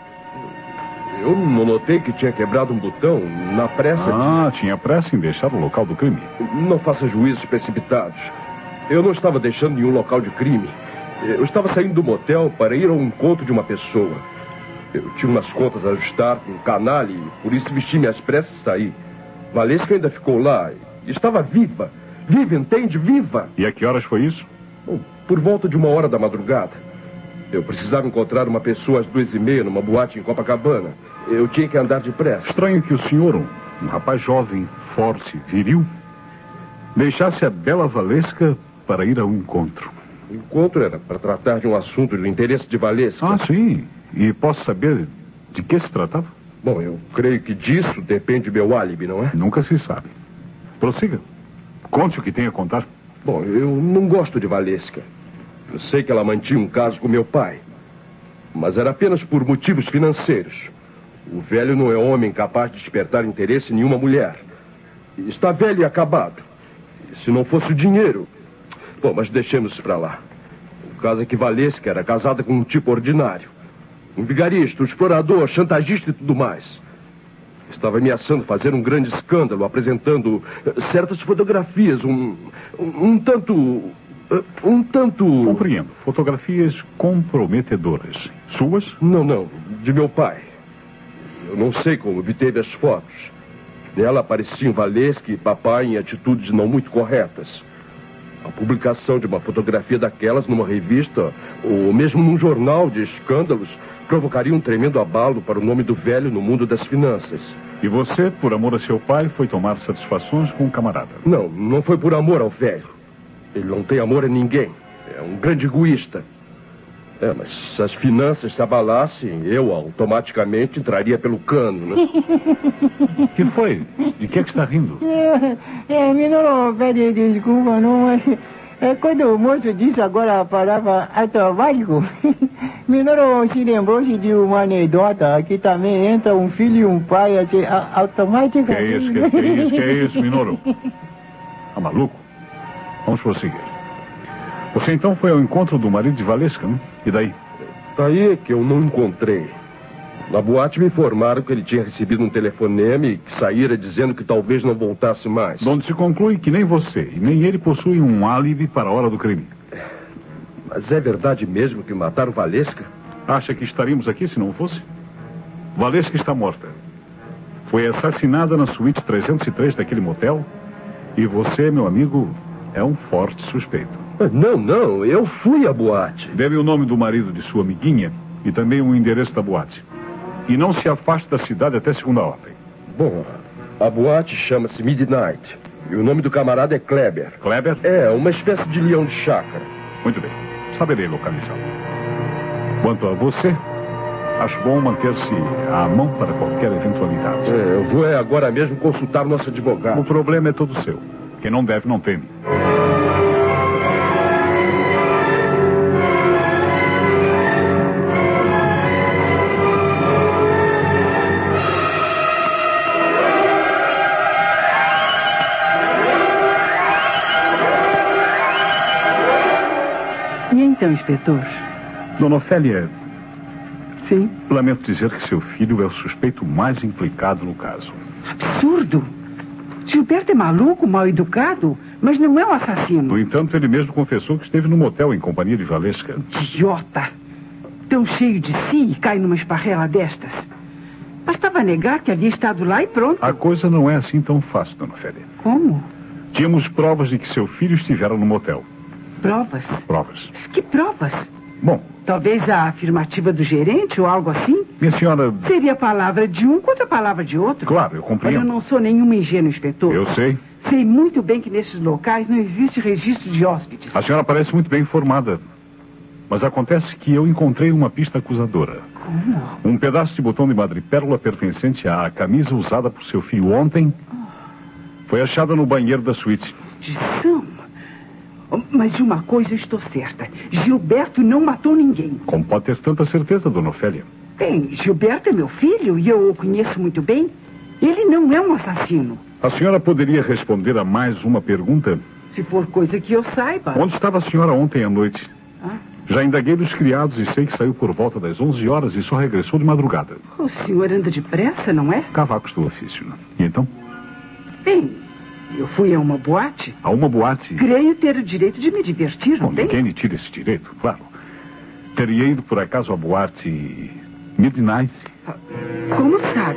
[SPEAKER 8] Eu não notei que tinha quebrado um botão na pressa.
[SPEAKER 1] Tinha pressa em deixar o local do crime.
[SPEAKER 8] Não faça juízos precipitados. Eu não estava deixando nenhum local de crime. Eu estava saindo do motel para ir ao encontro de uma pessoa. Eu tinha umas contas a ajustar com um canalha e por isso vesti minhas pressas e saí. Valesca ainda ficou lá. Estava viva. Viva, entende? Viva.
[SPEAKER 1] E a que horas foi isso?
[SPEAKER 8] Bom, por volta de 1h da madrugada. Eu precisava encontrar uma pessoa às 2h30 numa boate em Copacabana. Eu tinha que andar depressa.
[SPEAKER 1] Estranho que o senhor, um rapaz jovem, forte, viril, deixasse a bela Valesca para ir ao encontro.
[SPEAKER 8] O encontro era para tratar de um assunto do interesse de Valesca.
[SPEAKER 1] Sim. E posso saber de que se tratava?
[SPEAKER 8] Bom, eu creio que disso depende meu álibi, não é?
[SPEAKER 1] Nunca se sabe. Prossiga. Conte o que tem a contar.
[SPEAKER 8] Bom, eu não gosto de Valesca. Eu sei que ela mantinha um caso com meu pai. Mas era apenas por motivos financeiros. O velho não é homem capaz de despertar interesse em nenhuma mulher. Está velho e acabado. E se não fosse o dinheiro... Bom, mas deixemos isso pra lá. O caso é que Valesca era casada com um tipo ordinário. Um vigarista, um explorador, chantagista e tudo mais. Estava ameaçando fazer um grande escândalo, apresentando certas fotografias, um tanto...
[SPEAKER 1] Compreendo. Fotografias comprometedoras. Suas?
[SPEAKER 8] Não. De meu pai. Eu não sei como obteve as fotos. Nela apareciam Valesca e papai em atitudes não muito corretas. A publicação de uma fotografia daquelas numa revista, ou mesmo num jornal de escândalos, provocaria um tremendo abalo para o nome do velho no mundo das finanças.
[SPEAKER 1] E você, por amor a seu pai, foi tomar satisfações com um camarada?
[SPEAKER 8] Não foi por amor ao velho. Ele não tem amor a ninguém. É um grande egoísta. Mas se as finanças se abalassem, eu automaticamente entraria pelo cano, né?
[SPEAKER 1] Que foi? De que está rindo?
[SPEAKER 3] Me não pede desculpa, não. É quando o moço disse agora a palavra automático, me não se lembrou-se de uma anedota que também entra um filho e um pai assim, automaticamente.
[SPEAKER 1] Que é isso, Minoro? Tá maluco? Vamos prosseguir. Você então foi ao encontro do marido de Valesca, não? E daí?
[SPEAKER 8] Daí que eu não encontrei. Na boate me informaram que ele tinha recebido um telefonema e que saíra dizendo que talvez não voltasse mais.
[SPEAKER 1] Onde se conclui que nem você e nem ele possuem um álibi para a hora do crime.
[SPEAKER 8] Mas é verdade mesmo que mataram Valesca?
[SPEAKER 1] Acha que estaríamos aqui se não fosse? Valesca está morta. Foi assassinada na suíte 303 daquele motel. E você, meu amigo, é um forte suspeito.
[SPEAKER 8] Não, eu fui à boate.
[SPEAKER 1] Deve o nome do marido de sua amiguinha e também o endereço da boate. E não se afaste da cidade até segunda ordem.
[SPEAKER 8] Bom, a boate chama-se Midnight. E o nome do camarada é Kleber.
[SPEAKER 1] Kleber?
[SPEAKER 8] É, uma espécie de leão de chácara.
[SPEAKER 1] Muito bem, saberei localizá-lo. Quanto a você, acho bom manter-se à mão para qualquer eventualidade.
[SPEAKER 8] Eu vou agora mesmo consultar o nosso advogado.
[SPEAKER 1] O problema é todo seu. Quem não deve, não teme.
[SPEAKER 7] E então, inspetor?
[SPEAKER 1] Dona Ofélia...
[SPEAKER 7] Sim?
[SPEAKER 1] Lamento dizer que seu filho é o suspeito mais implicado no caso.
[SPEAKER 7] Absurdo! Gilberto é maluco, mal educado? Mas não é um assassino.
[SPEAKER 1] No entanto, ele mesmo confessou que esteve no motel em companhia de Valesca.
[SPEAKER 7] Idiota! Tão cheio de si e cai numa esparrela destas. Bastava negar que havia estado lá e pronto.
[SPEAKER 1] A coisa não é assim tão fácil, dona Ofélia.
[SPEAKER 7] Como?
[SPEAKER 1] Tínhamos provas de que seu filho estivera no motel.
[SPEAKER 7] Provas?
[SPEAKER 1] Provas.
[SPEAKER 7] Mas que provas?
[SPEAKER 1] Bom,
[SPEAKER 7] Talvez a afirmativa do gerente ou algo assim?
[SPEAKER 1] minha senhora...
[SPEAKER 7] Seria a palavra de um contra a palavra de outro.
[SPEAKER 1] Claro, eu
[SPEAKER 7] Olha,
[SPEAKER 1] compreendo.
[SPEAKER 7] eu não sou nenhuma ingênua, inspetor.
[SPEAKER 1] Eu sei.
[SPEAKER 7] Sei muito bem que nesses locais não existe registro de hóspedes.
[SPEAKER 1] A senhora parece muito bem informada. Mas acontece que eu encontrei uma pista acusadora.
[SPEAKER 7] Como?
[SPEAKER 1] Um pedaço de botão de madrepérola pertencente à camisa usada por seu filho ontem foi achada no banheiro da suíte.
[SPEAKER 7] Maldição! Mas de uma coisa eu estou certa. Gilberto não matou ninguém.
[SPEAKER 1] Como pode ter tanta certeza, dona Ofélia?
[SPEAKER 7] Bem, Gilberto é meu filho e eu o conheço muito bem. Ele não é um assassino.
[SPEAKER 1] A senhora poderia responder a mais uma pergunta?
[SPEAKER 7] Se for coisa que eu saiba.
[SPEAKER 1] Onde estava a senhora ontem à noite?
[SPEAKER 7] Ah,
[SPEAKER 1] Já indaguei dos criados e sei que saiu por volta das 11 horas e só regressou de madrugada.
[SPEAKER 7] o senhor anda depressa, não é?
[SPEAKER 1] Cavacos do ofício. E então?
[SPEAKER 7] Bem, eu fui a uma boate.
[SPEAKER 1] A uma boate...
[SPEAKER 7] Creio ter o direito de me divertir, não
[SPEAKER 1] Bom,
[SPEAKER 7] tem?
[SPEAKER 1] ninguém lhe tira esse direito, claro. Teria ido por acaso à boate Midnight?
[SPEAKER 7] Como sabe?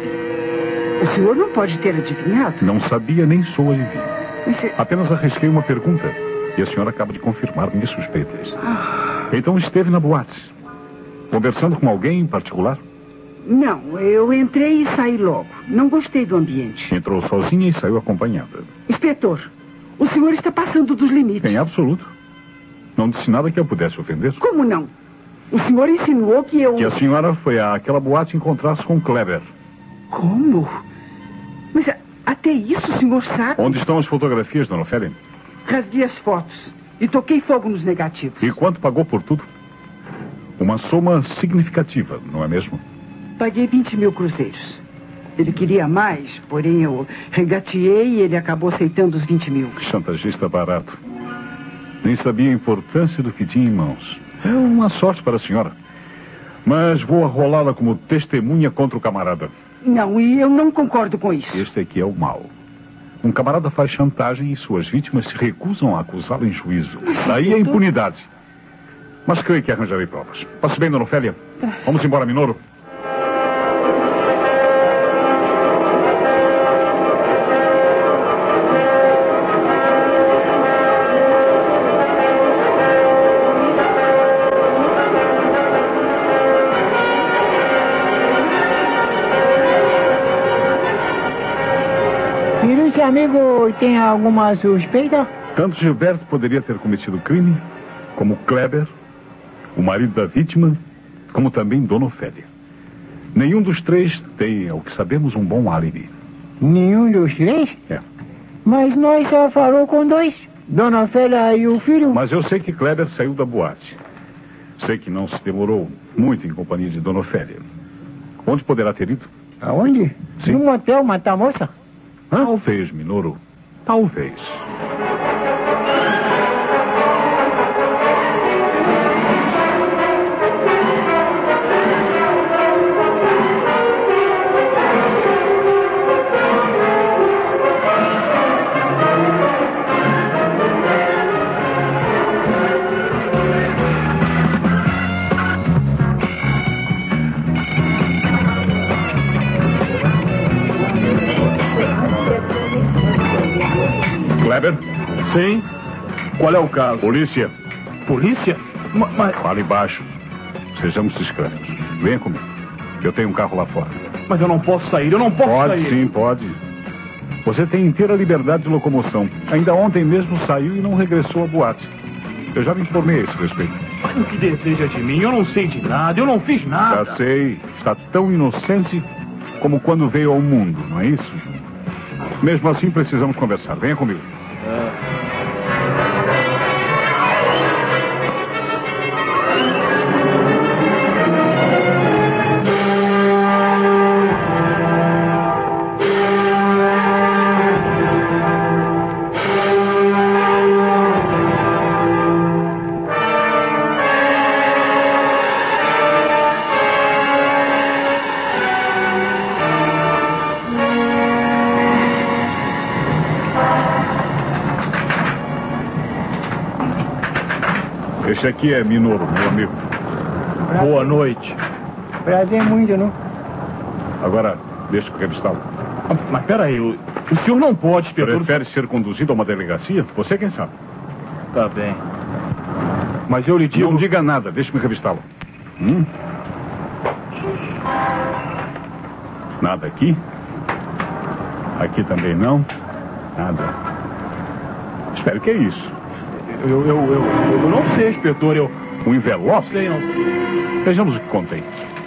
[SPEAKER 7] O senhor não pode ter adivinhado?
[SPEAKER 1] Não sabia nem sou adivinho.
[SPEAKER 7] Mas,
[SPEAKER 1] Apenas arrisquei uma pergunta e a senhora acaba de confirmar minhas suspeitas. Então esteve na boate, conversando com alguém em particular?
[SPEAKER 7] não, eu entrei e saí logo. Não gostei do ambiente.
[SPEAKER 1] Entrou sozinha e saiu acompanhada.
[SPEAKER 7] Inspetor, o senhor está passando dos limites.
[SPEAKER 1] Em absoluto. Não disse nada que eu pudesse ofender.
[SPEAKER 7] Como não? O senhor insinuou que eu...
[SPEAKER 1] Que a senhora foi àquela boate encontrar-se com Kleber.
[SPEAKER 7] Como? Mas até isso o senhor sabe?
[SPEAKER 1] Onde estão as fotografias, dona Ofélia?
[SPEAKER 7] Rasguei as fotos e toquei fogo nos negativos.
[SPEAKER 1] E quanto pagou por tudo? Uma soma significativa, não é mesmo?
[SPEAKER 7] Paguei 20 mil cruzeiros. Ele queria mais, porém eu regateei e ele acabou aceitando os 20 mil.
[SPEAKER 1] Chantagista barato. Nem sabia a importância do que tinha em mãos. É uma sorte para a senhora. Mas vou arrolá-la como testemunha contra o camarada.
[SPEAKER 7] Não, e eu não concordo com isso.
[SPEAKER 1] Este aqui é o mal. Um camarada faz chantagem e suas vítimas se recusam a acusá-lo em juízo. Daí a impunidade. Mas creio que arranjarei provas. Passe bem, dona Ofélia. Vamos embora, Minoro.
[SPEAKER 3] E esse amigo tem alguma suspeita?
[SPEAKER 1] Tanto Gilberto poderia ter cometido o crime, como Kleber, o marido da vítima, como também Dona Ofélia. Nenhum dos três tem, ao que sabemos, um bom álibi.
[SPEAKER 3] Nenhum dos três?
[SPEAKER 1] É.
[SPEAKER 3] Mas nós só falou com dois. Dona Ofélia e o filho.
[SPEAKER 1] Mas eu sei que Kleber saiu da boate. Sei que não se demorou muito em companhia de Dona Ofélia. Onde poderá ter ido?
[SPEAKER 3] Aonde?
[SPEAKER 1] Sim.
[SPEAKER 3] Num motel matar moça?
[SPEAKER 1] Talvez, Minoro. Talvez. Kleber?
[SPEAKER 9] Sim? Qual é o caso?
[SPEAKER 1] Polícia.
[SPEAKER 9] Polícia? Mas
[SPEAKER 1] Fale baixo. Sejamos discretos. Venha comigo. Eu tenho um carro lá fora.
[SPEAKER 9] eu não posso sair, eu não posso
[SPEAKER 1] Pode
[SPEAKER 9] sair.
[SPEAKER 1] sim, pode. Você tem inteira liberdade de locomoção. Ainda ontem mesmo saiu e não regressou à boate. Eu já me informei a esse respeito.
[SPEAKER 9] Mas o que deseja de mim? Eu não sei de nada, eu não fiz nada.
[SPEAKER 1] Já sei. Está tão inocente como quando veio ao mundo, não é isso? Mesmo assim, precisamos conversar. Venha comigo. Esse aqui é Minoro, meu amigo.
[SPEAKER 9] Boa noite.
[SPEAKER 3] Prazer muito, não?
[SPEAKER 1] Agora, deixa eu revistá-lo.
[SPEAKER 9] Mas peraí, o senhor não pode, inspetor.
[SPEAKER 1] Prefere ser conduzido a uma delegacia? Você quem sabe.
[SPEAKER 9] Tá bem. Mas eu lhe digo...
[SPEAKER 1] Não diga nada, deixe-me revistá-lo. Nada aqui. Aqui também não. Nada. Espera, o que é isso?
[SPEAKER 9] Eu não sei, inspetor,
[SPEAKER 1] Um envelope?
[SPEAKER 9] Não sei, não.
[SPEAKER 1] Vejamos o que contém.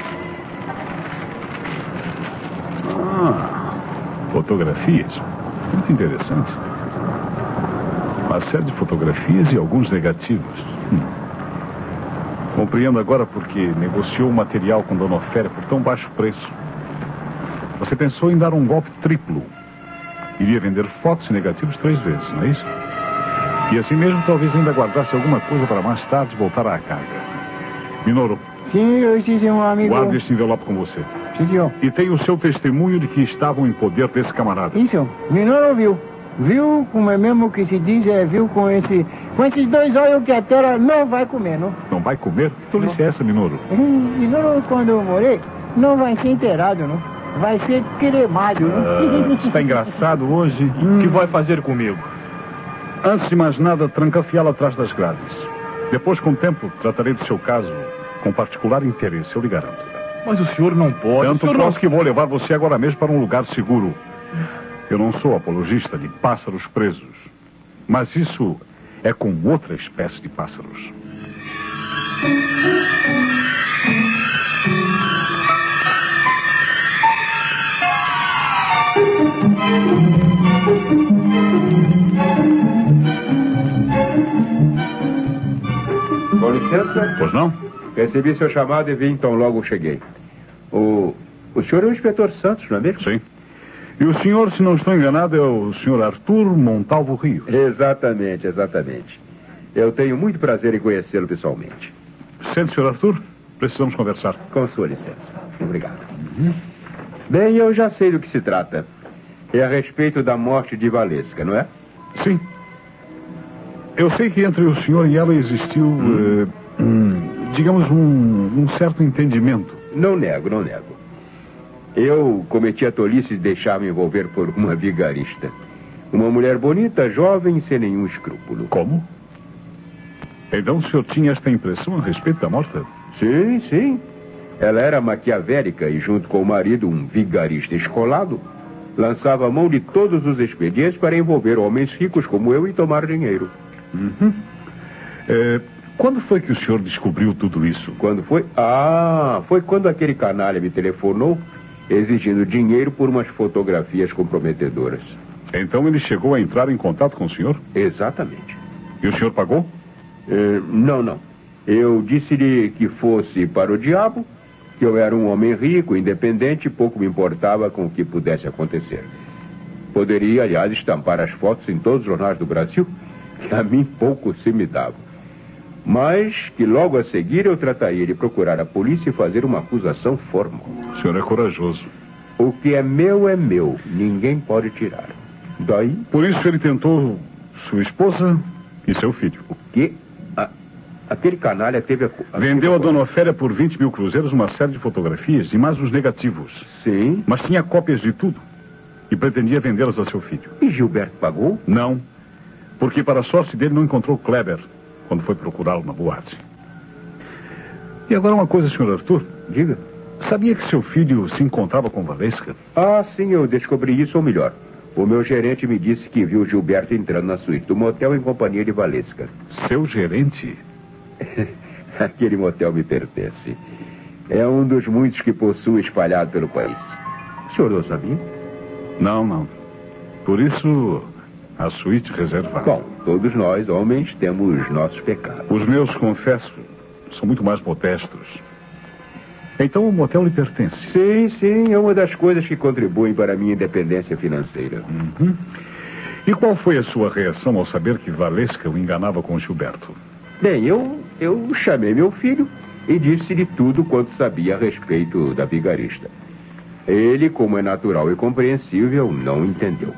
[SPEAKER 1] Fotografias. Muito interessante. Uma série de fotografias e alguns negativos. Compreendo agora porque negociou o material com Dona Ofélia por tão baixo preço. Você pensou em dar um golpe triplo. Iria vender fotos e negativos 3 vezes, não é isso? E assim mesmo talvez ainda guardasse alguma coisa para mais tarde voltar à carga. Minoro.
[SPEAKER 3] Sim, eu disse um amigo.
[SPEAKER 1] Guarde este envelope com você.
[SPEAKER 3] Sim, senhor.
[SPEAKER 1] E tem o seu testemunho de que estavam em poder desse camarada.
[SPEAKER 3] Isso, Minoro viu. Viu, como é mesmo que se diz, viu com esses 2 olhos que a terra não vai comer, não?
[SPEAKER 1] Não vai comer? Que tolice é essa, Minoro?
[SPEAKER 3] Minoro, quando eu morrer, não vai ser enterrado, não? Vai ser cremado, não?
[SPEAKER 1] Está engraçado hoje.
[SPEAKER 9] O que vai fazer comigo?
[SPEAKER 1] Antes de mais nada, trancafiá-lo atrás das grades. Depois, com o tempo, tratarei do seu caso com particular interesse, eu lhe garanto.
[SPEAKER 9] Mas o senhor não pode.
[SPEAKER 1] Tanto posso que vou levar você agora mesmo para um lugar seguro. Eu não sou apologista de pássaros presos. Mas isso é com outra espécie de pássaros.
[SPEAKER 10] Com licença.
[SPEAKER 1] Pois não?
[SPEAKER 10] Recebi seu chamado e vim, então logo cheguei. O senhor é o inspetor Santos, não é mesmo?
[SPEAKER 1] Sim. E o senhor, se não estou enganado, é o senhor Arthur Montalvo Rios.
[SPEAKER 10] Exatamente. Eu tenho muito prazer em conhecê-lo pessoalmente.
[SPEAKER 1] Sente, senhor Arthur? Precisamos conversar.
[SPEAKER 10] Com sua licença. Obrigado. Bem, eu já sei do que se trata. É a respeito da morte de Valesca, não é?
[SPEAKER 1] Sim. Eu sei que entre o senhor e ela existiu, digamos, um certo entendimento.
[SPEAKER 10] Não nego. Eu cometi a tolice de deixar-me envolver por uma vigarista. Uma mulher bonita, jovem, sem nenhum escrúpulo.
[SPEAKER 1] Como? Então o senhor tinha esta impressão a respeito da morta?
[SPEAKER 10] Sim. Ela era maquiavélica e, junto com o marido, um vigarista escolado, lançava a mão de todos os expedientes para envolver homens ricos como eu e tomar dinheiro.
[SPEAKER 1] Quando foi que o senhor descobriu tudo isso?
[SPEAKER 10] Quando foi? Foi quando aquele canalha me telefonou exigindo dinheiro por umas fotografias comprometedoras.
[SPEAKER 1] Então ele chegou a entrar em contato com o senhor?
[SPEAKER 10] Exatamente.
[SPEAKER 1] E o senhor pagou?
[SPEAKER 10] Não. Eu disse-lhe que fosse para o diabo, que eu era um homem rico, independente, e pouco me importava com o que pudesse acontecer. Poderia, aliás, estampar as fotos em todos os jornais do Brasil, que a mim pouco se me dava. Mas que logo a seguir eu trataria de procurar a polícia e fazer uma acusação formal.
[SPEAKER 1] O senhor é corajoso.
[SPEAKER 10] O que é meu, ninguém pode tirar. Daí?
[SPEAKER 1] Por isso ele tentou sua esposa e seu filho.
[SPEAKER 10] O quê? Aquele canalha teve
[SPEAKER 1] Vendeu a Dona Ofélia por 20 mil cruzeiros uma série de fotografias e mais os negativos.
[SPEAKER 10] Sim.
[SPEAKER 1] Mas tinha cópias de tudo e pretendia vendê-las a seu filho.
[SPEAKER 10] E Gilberto pagou?
[SPEAKER 1] Não, porque para a sorte dele não encontrou Kleber quando foi procurá-lo na boate. E agora uma coisa, senhor Arthur.
[SPEAKER 10] Diga.
[SPEAKER 1] Sabia que seu filho se encontrava com Valesca?
[SPEAKER 10] Sim, eu descobri isso, ou melhor. O meu gerente me disse que viu Gilberto entrando na suíte do motel em companhia de Valesca.
[SPEAKER 1] Seu gerente?
[SPEAKER 10] Aquele motel me pertence. É um dos muitos que possuo espalhado pelo país. O senhor não sabia?
[SPEAKER 1] Não. Por isso, a suíte reservada.
[SPEAKER 10] Bom, todos nós, homens, temos nossos pecados.
[SPEAKER 1] Os meus, confesso, são muito mais modestos. Então o motel lhe pertence?
[SPEAKER 10] Sim, é uma das coisas que contribuem para a minha independência financeira.
[SPEAKER 1] E qual foi a sua reação ao saber que Valesca o enganava com Gilberto?
[SPEAKER 10] Bem, eu chamei meu filho e disse-lhe tudo quanto sabia a respeito da vigarista. Ele, como é natural e compreensível, não entendeu.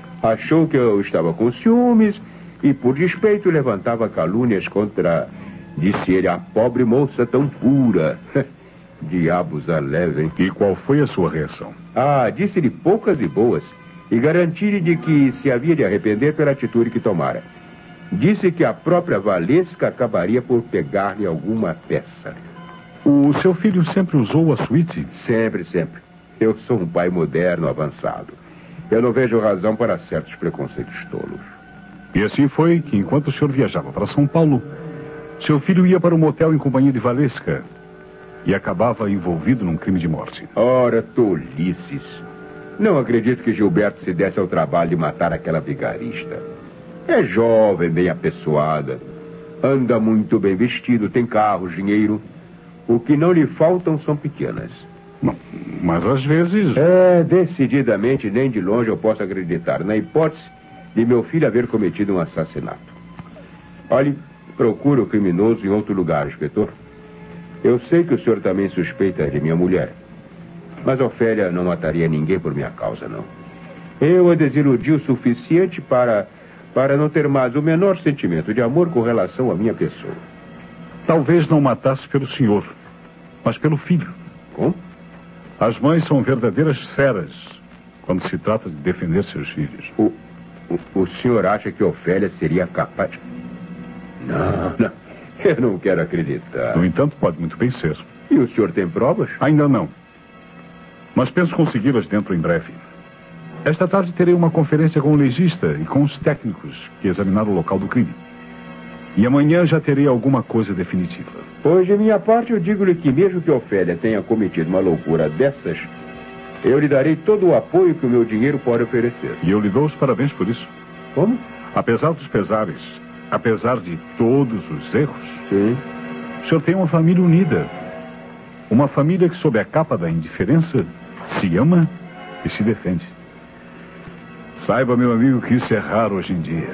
[SPEAKER 10] Achou que eu estava com ciúmes e, por despeito, levantava calúnias contra Disse ele, a pobre moça tão pura. Diabos a levem.
[SPEAKER 1] E qual foi a sua reação?
[SPEAKER 10] Disse-lhe poucas e boas. E garanti-lhe de que se havia de arrepender pela atitude que tomara. Disse que a própria Valesca acabaria por pegar-lhe alguma peça.
[SPEAKER 1] O seu filho sempre usou a suíte?
[SPEAKER 10] Sempre, sempre. Eu sou um pai moderno, avançado. Eu não vejo razão para certos preconceitos tolos.
[SPEAKER 1] E assim foi que, enquanto o senhor viajava para São Paulo, seu filho ia para um motel em companhia de Valesca e acabava envolvido num crime de morte.
[SPEAKER 10] Ora, tolices. Não acredito que Gilberto se desse ao trabalho de matar aquela vigarista. É jovem, bem apessoada. Anda muito bem vestido, tem carro, dinheiro. O que não lhe faltam são pequenas.
[SPEAKER 1] Não, mas às vezes...
[SPEAKER 10] Decididamente, nem de longe eu posso acreditar na hipótese de meu filho haver cometido um assassinato. Olhe, procure o criminoso em outro lugar, inspetor. Eu sei que o senhor também suspeita de minha mulher. Mas Ofélia não mataria ninguém por minha causa, não. Eu a desiludi o suficiente para não ter mais o menor sentimento de amor com relação à minha pessoa.
[SPEAKER 1] Talvez não matasse pelo senhor, mas pelo filho.
[SPEAKER 10] Como?
[SPEAKER 1] As mães são verdadeiras feras quando se trata de defender seus filhos.
[SPEAKER 10] O senhor acha que Ofélia seria capaz... Não. Eu não quero acreditar.
[SPEAKER 1] No entanto, pode muito bem ser.
[SPEAKER 10] E o senhor tem provas?
[SPEAKER 1] Ainda não. Mas penso consegui-las dentro em breve. Esta tarde terei uma conferência com o legista e com os técnicos que examinaram o local do crime. E amanhã já terei alguma coisa definitiva.
[SPEAKER 10] Pois, de minha parte, eu digo-lhe que mesmo que Ofélia tenha cometido uma loucura dessas, eu lhe darei todo o apoio que o meu dinheiro pode oferecer.
[SPEAKER 1] E eu lhe dou os parabéns por isso.
[SPEAKER 10] Como?
[SPEAKER 1] Apesar dos pesares, apesar de todos os erros,
[SPEAKER 10] sim,
[SPEAKER 1] o senhor tem uma família unida. Uma família que, sob a capa da indiferença, se ama e se defende. Saiba, meu amigo, que isso é raro hoje em dia.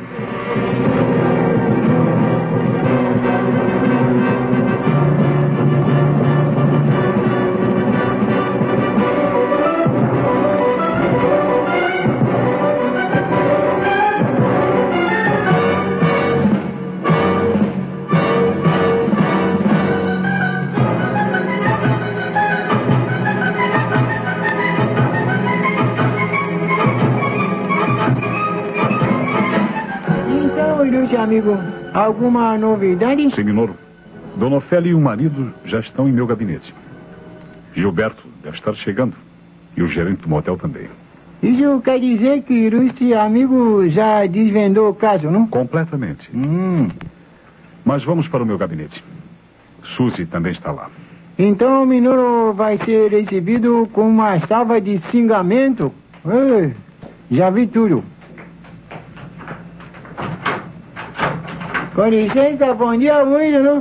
[SPEAKER 3] Amigo, alguma novidade?
[SPEAKER 1] Sim, Minoro. Dona Ofélia e o marido já estão em meu gabinete. Gilberto deve estar chegando. E o gerente do motel também.
[SPEAKER 3] Isso quer dizer que este amigo já desvendou o caso, não?
[SPEAKER 1] Completamente. Mas vamos para o meu gabinete. Suzy também está lá.
[SPEAKER 3] Então o Minoro vai ser recebido com uma salva de xingamento? Já vi tudo. Com licença, bom dia, muito, não?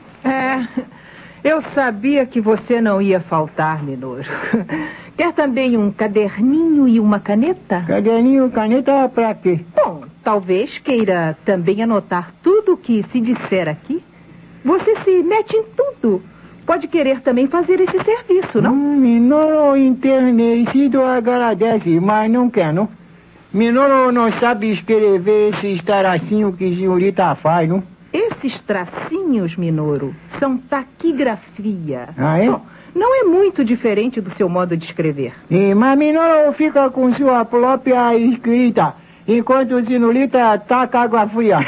[SPEAKER 4] Eu sabia que você não ia faltar, Minoro. Quer também um caderninho e uma caneta?
[SPEAKER 3] Caderninho e caneta pra quê?
[SPEAKER 4] Bom, talvez queira também anotar tudo o que se disser aqui. Você se mete em tudo. Pode querer também fazer esse serviço, não?
[SPEAKER 3] Minoro enternecido agradece, mas não quer, não? Minoro não sabe escrever esses tracinhos que a senhorita faz, não?
[SPEAKER 4] Esses tracinhos, Minoro, são taquigrafia.
[SPEAKER 3] Ah, é?
[SPEAKER 4] Bom, não é muito diferente do seu modo de escrever.
[SPEAKER 3] Mas Minoro fica com sua própria escrita, enquanto a senhorita taca água fria.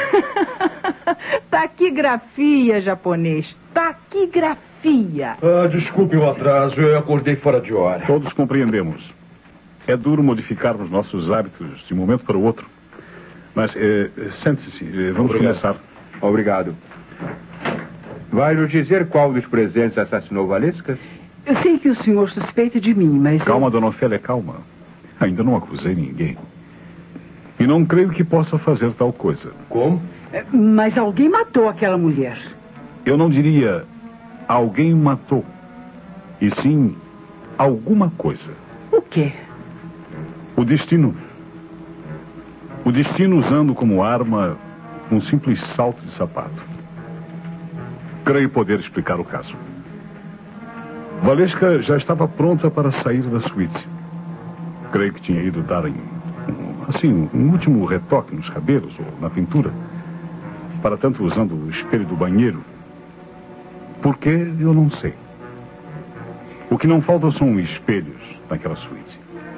[SPEAKER 4] Taquigrafia, japonês. Taquigrafia.
[SPEAKER 8] Desculpe o atraso, eu acordei fora de hora.
[SPEAKER 1] Todos compreendemos. É duro modificarmos nossos hábitos de um momento para o outro. Mas, sente-se, vamos começar.
[SPEAKER 10] Obrigado. Vai nos dizer qual dos presentes assassinou Valesca?
[SPEAKER 7] Eu sei que o senhor suspeita de mim, mas...
[SPEAKER 1] Calma, dona Ofélia, calma. Ainda não acusei ninguém. E não creio que possa fazer tal coisa.
[SPEAKER 8] Como?
[SPEAKER 7] Mas alguém matou aquela mulher.
[SPEAKER 1] Eu não diria alguém matou. E sim, alguma coisa.
[SPEAKER 7] O quê?
[SPEAKER 1] O destino. O destino usando como arma um simples salto de sapato. Creio poder explicar o caso. Valesca já estava pronta para sair da suíte. Creio que tinha ido dar um último retoque nos cabelos ou na pintura. Para tanto, usando o espelho do banheiro, Por quê, eu não sei. O que não falta são espelhos naquela suíte.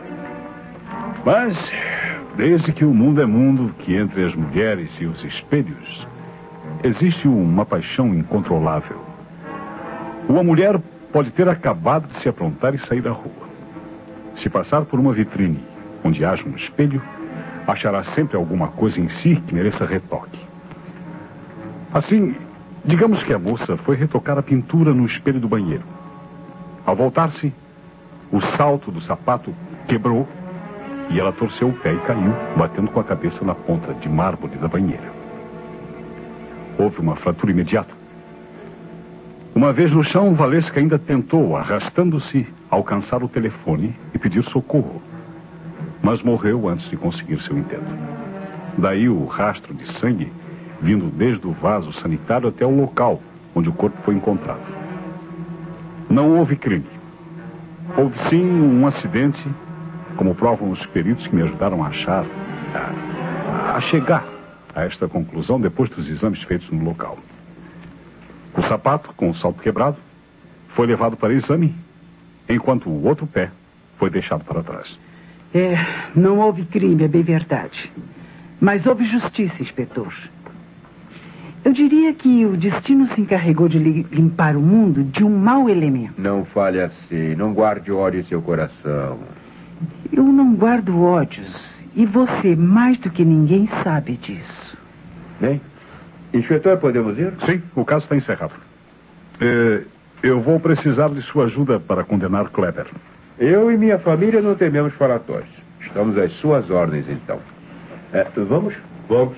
[SPEAKER 1] Mas, desde que o mundo é mundo, que entre as mulheres e os espelhos, existe uma paixão incontrolável. Uma mulher pode ter acabado de se aprontar e sair da rua. Se passar por uma vitrine onde haja um espelho, achará sempre alguma coisa em si que mereça retoque. Assim, digamos que a moça foi retocar a pintura no espelho do banheiro. Ao voltar-se, o salto do sapato quebrou e ela torceu o pé e caiu, batendo com a cabeça na ponta de mármore da banheira. Houve uma fratura imediata. Uma vez no chão, Valesca ainda tentou, arrastando-se, alcançar o telefone e pedir socorro. Mas morreu antes de conseguir seu intento. Daí o rastro de sangue vindo desde o vaso sanitário até o local onde o corpo foi encontrado. Não houve crime. Houve sim um acidente, como provam os peritos que me ajudaram a chegar a esta conclusão depois dos exames feitos no local. O sapato, com o salto quebrado, foi levado para exame, enquanto o outro pé foi deixado para trás.
[SPEAKER 7] Não houve crime, é bem verdade. Mas houve justiça, inspetor. Eu diria que o destino se encarregou de limpar o mundo de um mau elemento.
[SPEAKER 10] Não fale assim, não guarde ódio em seu coração.
[SPEAKER 7] Eu não guardo ódios. E você, mais do que ninguém, sabe disso.
[SPEAKER 10] Bem, inspetor, podemos ir?
[SPEAKER 1] Sim, o caso está encerrado. Eu vou precisar de sua ajuda para condenar Kleber.
[SPEAKER 10] Eu e minha família não tememos falatórios. Estamos às suas ordens, então. Vamos? Vamos.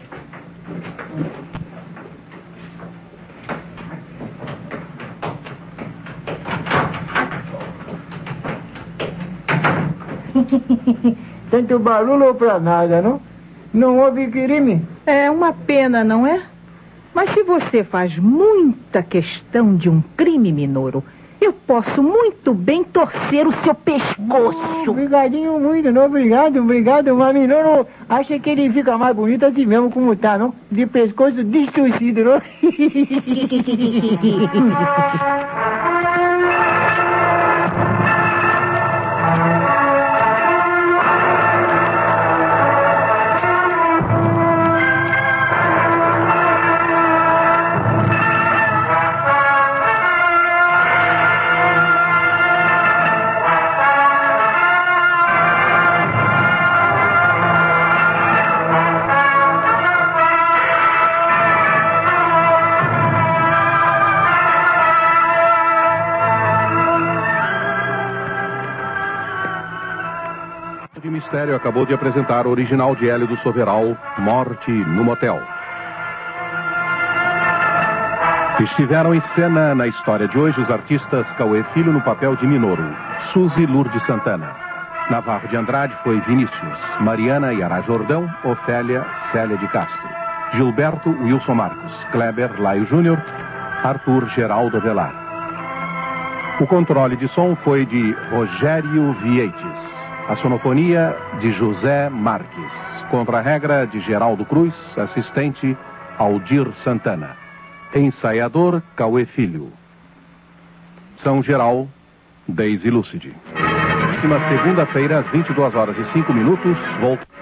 [SPEAKER 3] Tanto barulho pra nada, não? Não houve crime.
[SPEAKER 4] É uma pena, não é? Mas se você faz muita questão de um crime, Minoru, eu posso muito bem torcer o seu pescoço.
[SPEAKER 3] Obrigadinho muito, não? Obrigado. Mas Minoru acha que ele fica mais bonito assim mesmo como tá, não? De pescoço distorcido, não?
[SPEAKER 2] O Mistério acabou de apresentar o original de Hélio do Soveral, Morte no Motel. Estiveram em cena na história de hoje os artistas Cauê Filho no papel de Minoru, Suzy Lourdes Santana. Navarro de Andrade foi Vinícius, Mariana Yara Jordão, Ofélia Célia de Castro, Gilberto Wilson Marcos, Kleber Laio Júnior, Arthur Geraldo Avelar. O controle de som foi de Rogério Vieites. A sonofonia de José Marques. Contra-regra de Geraldo Cruz, assistente Aldir Santana. Ensaiador Cauê Filho. São Geral, Deise Lúcide. Próxima segunda-feira, às 22h05, volta.